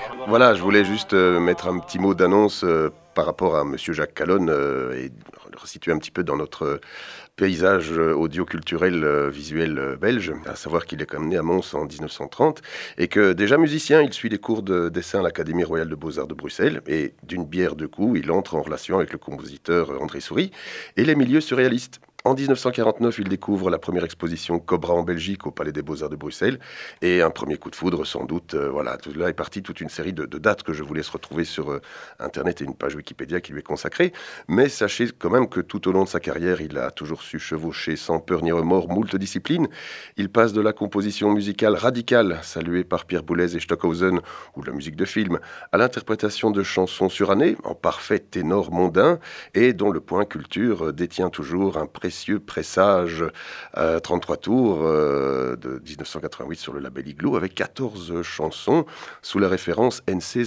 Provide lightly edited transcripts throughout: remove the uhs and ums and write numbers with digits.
Voilà, je voulais juste mettre un petit mot d'annonce par rapport à Monsieur Jacques Calonne et le resituer un petit peu dans notre paysage audio-culturel visuel belge, à savoir qu'il est quand même né à Mons en 1930 et que déjà musicien, il suit des cours de dessin à l'Académie royale de beaux-arts de Bruxelles et d'une bière de coups, il entre en relation avec le compositeur André Souris et les milieux surréalistes. En 1949, il découvre la première exposition Cobra en Belgique au Palais des Beaux-Arts de Bruxelles et un premier coup de foudre sans doute. Voilà, là est partie toute une série de dates que je vous laisse retrouver sur Internet et une page Wikipédia qui lui est consacrée. Mais sachez quand même que tout au long de sa carrière, il a toujours su chevaucher sans peur ni remords moult disciplines. Il passe de la composition musicale radicale, saluée par Pierre Boulez et Stockhausen, ou de la musique de film, à l'interprétation de chansons surannées, en parfait ténor mondain, et dont le point culture détient toujours un précieux pressage 33 tours de 1988 sur le label Igloo, avec 14 chansons sous la référence NC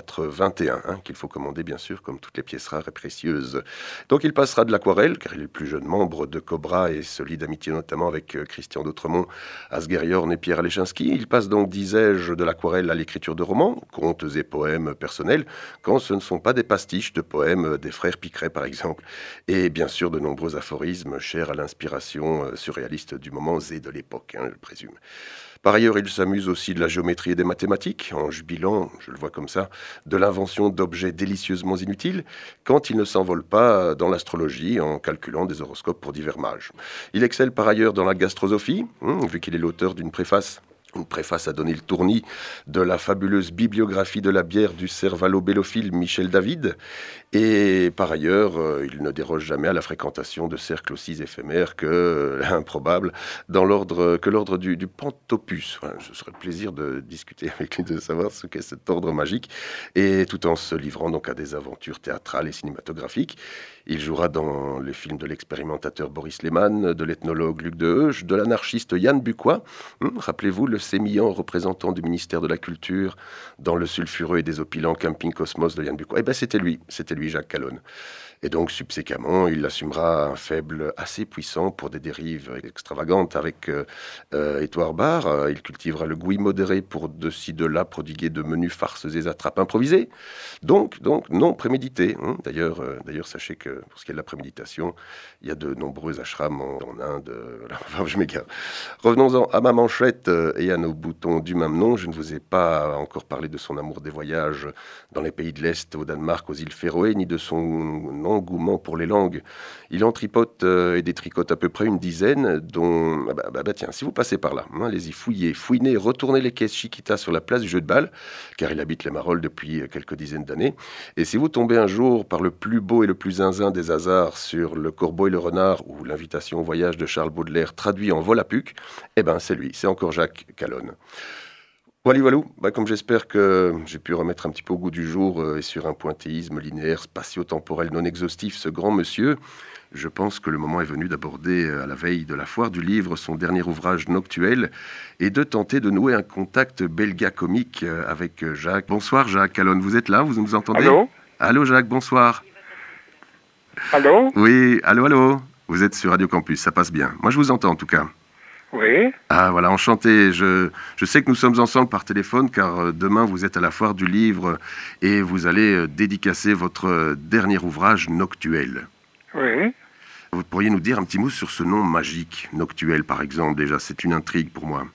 0421, qu'il faut commander bien sûr comme toutes les pièces rares et précieuses. Donc il passera de l'aquarelle, car il est le plus jeune membre de Cobra et se lie d'amitié notamment avec Christian d'Autremont, Asger Jorn et Pierre Alechinski. Il passe donc, disais-je, de l'aquarelle à l'écriture de romans, contes et poèmes personnels, quand ce ne sont pas des pastiches de poèmes des frères Picret par exemple, et bien sûr de nombreux aphorismes chers à l'inspiration surréaliste du moment et de l'époque, je présume. Par ailleurs, il s'amuse aussi de la géométrie et des mathématiques, en jubilant, je le vois comme ça, de l'invention d'objets délicieusement inutiles, quand il ne s'envole pas dans l'astrologie en calculant des horoscopes pour divers mages. Il excelle par ailleurs dans la gastrosophie, vu qu'il est l'auteur d'une préface. Une préface à donner le tournis de la fabuleuse bibliographie de la bière du cervalo-bélophile Michel David. Et par ailleurs, il ne déroge jamais à la fréquentation de cercles aussi éphémères que improbables dans l'ordre du Pantopus. Enfin, ce serait le plaisir de discuter avec lui, de savoir ce qu'est cet ordre magique. Et tout en se livrant donc à des aventures théâtrales et cinématographiques. Il jouera dans les films de l'expérimentateur Boris Lehmann, de l'ethnologue Luc Deheuge, de l'anarchiste Yann Bucois. Rappelez-vous, le sémillant représentant du ministère de la Culture dans le sulfureux et désopilant Camping Cosmos de Yann Bucois. Eh bien, c'était lui, Jacques Calonne. Et donc, subséquemment, il assumera un faible assez puissant pour des dérives extravagantes avec Édouard Barr. Il cultivera le goût modéré pour de ci, de là, prodiguer de menus farces et attrapes improvisées. Donc non prémédité. D'ailleurs, sachez que pour ce qui est de la préméditation, il y a de nombreux ashrams en Inde. Enfin, je m'égare. Revenons-en à ma manchette et à nos boutons du même nom. Je ne vous ai pas encore parlé de son amour des voyages dans les pays de l'Est, au Danemark, aux îles Féroé, ni de son engouement pour les langues. Il en tripote et détricote à peu près une dizaine, dont... tiens, si vous passez par là, allez-y, fouinez, retournez les caisses Chiquita sur la place du jeu de balle, car il habite les Marolles depuis quelques dizaines d'années. Et si vous tombez un jour par le plus beau et le plus zinzin des hasards sur Le Corbeau et le Renard ou l'invitation au voyage de Charles Baudelaire traduit en Volapuc, c'est lui, c'est encore Jacques Calonne. Voilà, comme j'espère que j'ai pu remettre un petit peu au goût du jour et sur un pointillisme linéaire, spatio-temporel non exhaustif ce grand monsieur, je pense que le moment est venu d'aborder à la veille de la foire du livre son dernier ouvrage Noctuel et de tenter de nouer un contact belga-comique avec Jacques. Bonsoir Jacques Calonne, vous êtes là, vous nous entendez ? Allô ? Allô Jacques, bonsoir. Allô ? Oui, allô, vous êtes sur Radio Campus, ça passe bien. Moi je vous entends en tout cas. Oui. Ah voilà, enchanté. Je sais que nous sommes ensemble par téléphone car demain vous êtes à la foire du livre et vous allez dédicacer votre dernier ouvrage Noctuel. Oui. Vous pourriez nous dire un petit mot sur ce nom magique, Noctuel par exemple, déjà, c'est une intrigue pour moi.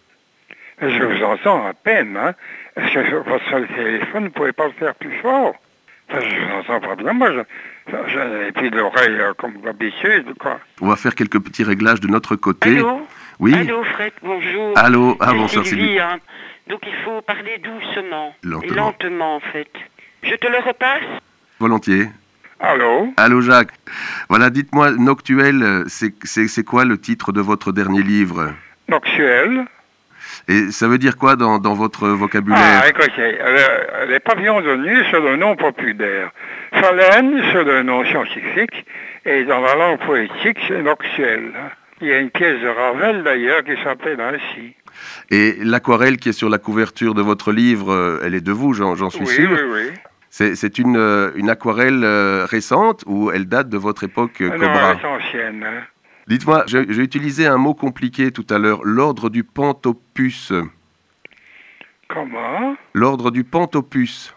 Je vous entends à peine, hein. Est-ce que votre téléphone ne pouvait pas le faire plus fort ? Enfin, je vous entends pas bien, moi, j'ai plus l'oreille comme d'habitude, quoi. On va faire quelques petits réglages de notre côté. Allô ? Oui. Allô, Fred, bonjour. Allô, Sylvie, bonsoir Sylvie. hein. Donc il faut parler doucement. Lentement. Et lentement, en fait. Je te le repasse ? Volontiers. Allô, Jacques. Voilà, dites-moi, Noctuel, c'est quoi le titre de votre dernier livre ? Noctuel. Et ça veut dire quoi dans votre vocabulaire ? Ah, écoutez, les pavillons de nuit, c'est le nom populaire. Phalène, c'est le nom scientifique. Et dans la langue poétique, c'est Noctuel. Il y a une pièce de Ravel, d'ailleurs, qui s'appelle ainsi. Et l'aquarelle qui est sur la couverture de votre livre, elle est de vous, j'en suis sûr. Oui. C'est une aquarelle récente ou elle date de votre époque Cobra ? Non, elle est ancienne. Hein. Dites-moi, j'ai utilisé un mot compliqué tout à l'heure, l'ordre du Pantopus. Comment? L'ordre du Pantopus.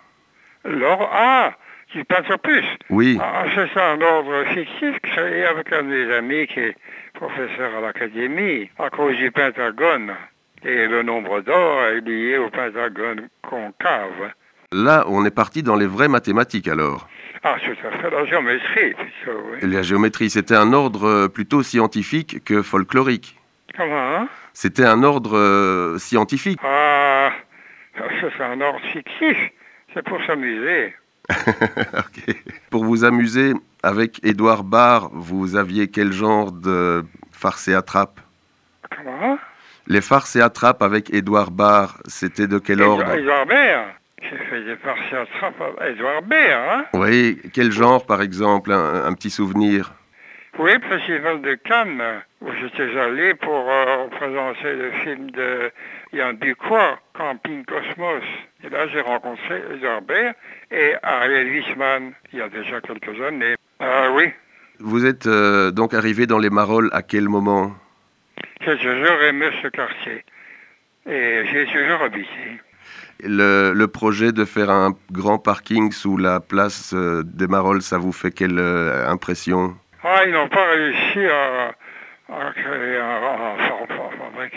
Du Pantopus. Oui. Ah, c'est un ordre fictif créé avec un des amis qui est professeur à l'académie à cause du Pentagone. Et le nombre d'or est lié au Pentagone concave. Là, on est parti dans les vraies mathématiques alors. Ah, tout à fait, la géométrie, plutôt, oui. La géométrie, c'était un ordre plutôt scientifique que folklorique. Comment, hein? C'était un ordre scientifique. Ah, c'est un ordre fictif. C'est pour s'amuser. Ok. Pour vous amuser, avec Édouard Baird, vous aviez quel genre de farce et attrape? Comment? Les farces et attrapes avec Édouard Baird, c'était de quel ordre? Édouard Baird. J'ai fait des farces et attrapes à Édouard Baird, hein? Oui, quel genre par exemple, un petit souvenir? Oui, le Festival de Cannes, où j'étais allé pour présenter le film de Yann Ducroix, Camping Cosmos. Et là, j'ai rencontré Édouard Baird et Ariel Wiesman, il y a déjà quelques années. Oui, Vous êtes donc arrivé dans les Marolles à quel moment? j'ai toujours aimé ce quartier. Et j'ai toujours habité. Le projet de faire un grand parking sous la place des Marolles, ça vous fait quelle impression? Ah, ils n'ont pas réussi à créer fabriquer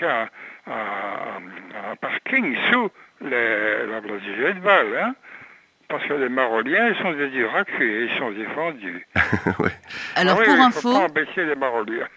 un parking sous la place du Jeu de Balle, hein? Parce que les Maroliens, ils sont des durs à cuire, ils sont défendus. Ouais. Alors, oui, pour il ne info, faut pas embêter les Maroliens.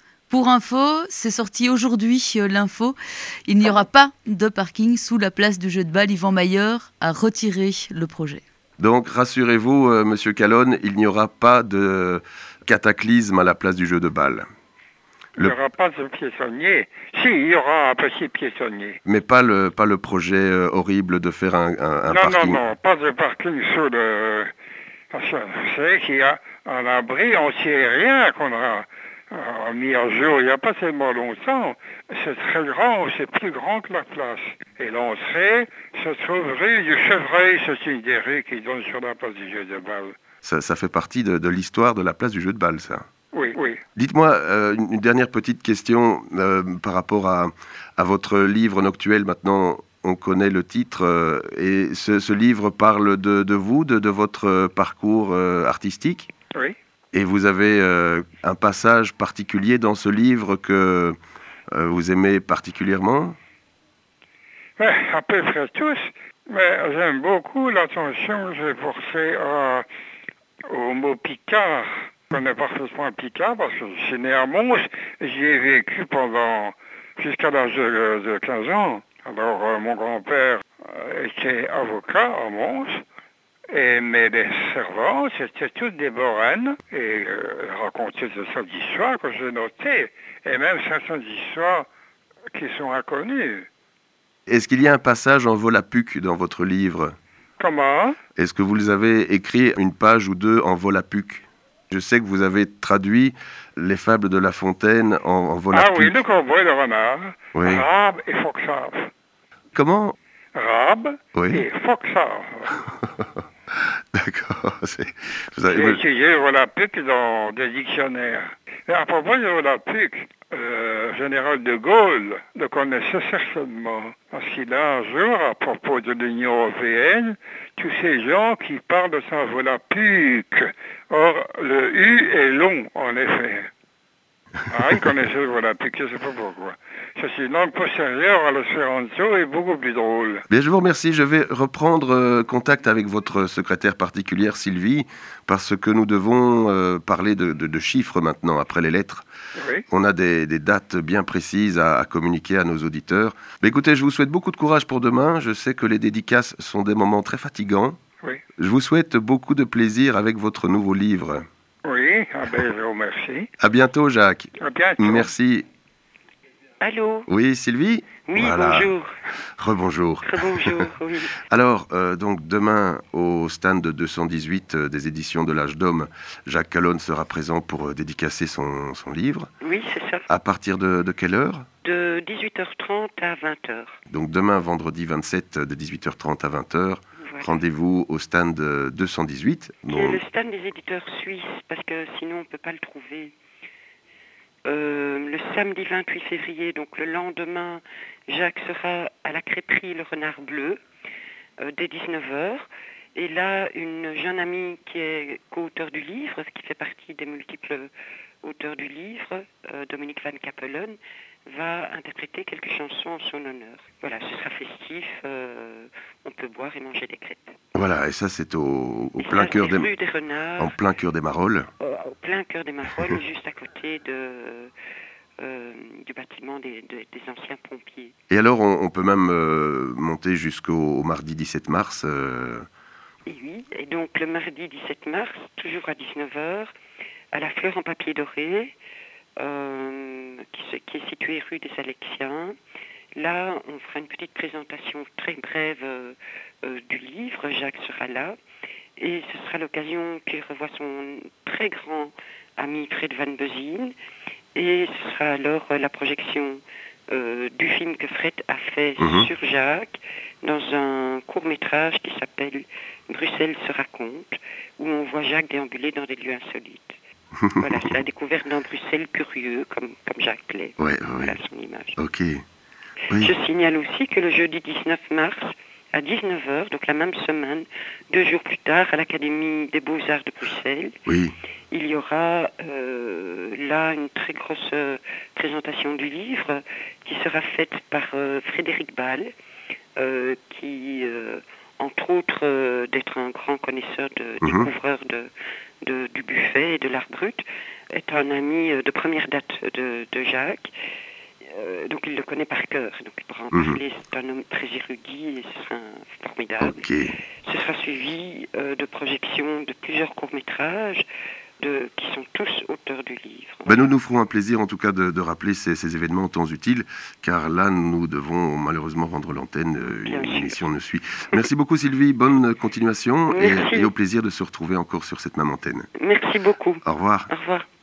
c'est sorti aujourd'hui, l'info. Il n'y aura pas de parking sous la place du Jeu de Balle. Yvan Mayer a retiré le projet. Donc rassurez-vous, Monsieur Calonne, il n'y aura pas de cataclysme à la place du jeu de balle. Il n'y aura pas de piétonnier. Si, il y aura un petit piétonnier. Mais pas le projet horrible de faire un parking. Non, pas de parking sous le... Parce que vous savez qu'il y a un abri anti-aérien qu'on a mis à jour il n'y a pas tellement longtemps. C'est très grand, c'est plus grand que la place. Et l'entrée se trouve rue du Chevreuil, c'est une des rues qui donne sur la place du Jeu de Balle. Ça fait partie de l'histoire de la place du jeu de balle, ça. Oui. Dites-moi, une dernière petite question par rapport à votre livre Noctuel. Maintenant, on connaît le titre. Et ce livre parle de vous, de votre parcours artistique. Oui. Et vous avez un passage particulier dans ce livre que vous aimez particulièrement? Ouais, à peu près tous. Mais j'aime beaucoup l'attention que j'ai portée au mot Picard. Je connais parfaitement Picard parce que je suis né à Mons et j'y ai vécu jusqu'à l'âge de 15 ans. Alors, mon grand-père était avocat à Mons. Mais les servantes, c'était toutes des boraines. Et racontaient de sortes d'histoires que j'ai notées. Et même certaines histoires qui sont inconnues. Est-ce qu'il y a un passage en Volapük dans votre livre? Comment? Est-ce que vous avez écrit une page ou deux en Volapük? Je sais que vous avez traduit les fables de La Fontaine en Volapük. Ah oui, le corbeau et le renard. Oui. Rabe et Foxave. Comment? Rabe Oui. et Foxave. D'accord. J'ai étudié Volapük dans des dictionnaires. Et à propos de Volapük, le général de Gaulle le connaissait certainement. Parce qu'il a un jour, à propos de l'Union européenne, tous ces gens qui parlent de saint Volapük. Or, le U est long, en effet. Ah, il connaissait le Volapük, je ne sais pas pourquoi. C'est une langue postérieure à l'espéranto et beaucoup plus drôle. Bien, je vous remercie. Je vais reprendre contact avec votre secrétaire particulière, Sylvie, parce que nous devons parler de chiffres maintenant, après les lettres. Oui. On a des dates bien précises à communiquer à nos auditeurs. Mais écoutez, je vous souhaite beaucoup de courage pour demain. Je sais que les dédicaces sont des moments très fatigants. Oui. Je vous souhaite beaucoup de plaisir avec votre nouveau livre. Oui, je vous remercie. À bientôt, Jacques. À bientôt. Merci. Allô? Oui, Sylvie? Oui, Voilà. bonjour. Rebonjour. Bonjour, oui. Alors, donc demain, au stand 218 des éditions de l'Âge d'Homme, Jacques Calonne sera présent pour dédicacer son livre. Oui, c'est ça. À partir de quelle heure? De 18h30 à 20h. Donc demain, vendredi 27, de 18h30 à 20h, Voilà. rendez-vous au stand 218. Qui est le stand des éditeurs suisses, parce que sinon on ne peut pas le trouver. Le samedi 28 février, donc le lendemain Jacques sera à la crêperie Le Renard Bleu dès 19h. Et là, une jeune amie qui est co-auteur du livre, qui fait partie des multiples auteurs du livre, Dominique Van Capellen, va interpréter quelques chansons en son honneur. Voilà, ce sera festif, on peut boire et manger des crêpes. Voilà, et ça c'est au plein cœur des Renards, en plein cœur des Marolles. Au plein cœur des Marolles, juste à côté du bâtiment des anciens pompiers. Et alors, on peut même monter jusqu'au mardi 17 mars. Et oui, et donc le mardi 17 mars, toujours à 19h, à la Fleur en papier doré, qui est située rue des Alexiens. Là, on fera une petite présentation très brève du livre. Jacques sera là. Et ce sera l'occasion qu'il revoie son très grand ami Fred Van Bezien. Et ce sera alors la projection du film que Fred a fait sur Jacques dans un court-métrage qui s'appelle Bruxelles se raconte, où on voit Jacques déambuler dans des lieux insolites. Voilà, c'est la découverte d'un Bruxelles curieux, comme Jacques l'est. Voilà son image. Ok. Oui. Je signale aussi que le jeudi 19 mars, à 19h, donc la même semaine, 2 jours plus tard, à l'Académie des Beaux-Arts de Bruxelles, il y aura là une très grosse présentation du livre qui sera faite par Frédéric Ball, qui, entre autres d'être un grand connaisseur, découvreur du buffet et de l'art brut, est un ami de première date de Jacques. Donc il le connaît par cœur, donc il pourra en parler. C'est un homme très érudit et ce sera formidable. Okay. Ce sera suivi de projections de plusieurs courts-métrages qui sont tous auteurs du livre. Nous nous ferons un plaisir en tout cas de rappeler ces événements en temps utile, car là nous devons malheureusement rendre l'antenne, une émission nous suit. Merci beaucoup Sylvie, bonne continuation et au plaisir de se retrouver encore sur cette même antenne. Merci beaucoup. Au revoir. Au revoir.